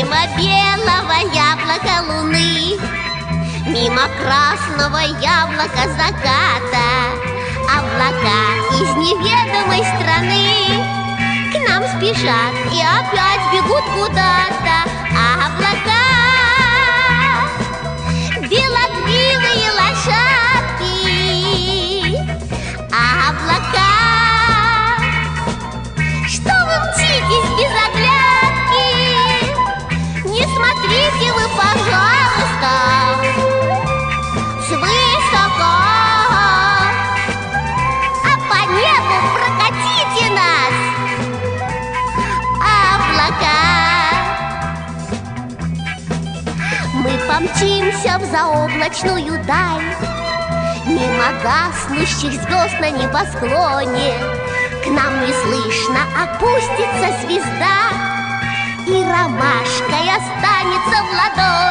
Мимо белого яблока луны, мимо красного яблока заката, облака из неведомой страны к нам спешат и опять бегут куда-то. Облака, белокрылые лошадки. Облака, что вы мчитесь без оглядки? Не смотрите вы, пожалуйста, свысока, а по небу прокатите нас, облака. Мы помчимся в заоблачную даль, мимо гаснущих звезд на небосклоне. К нам неслышно опустится звезда, и ромашкой останется в ладони.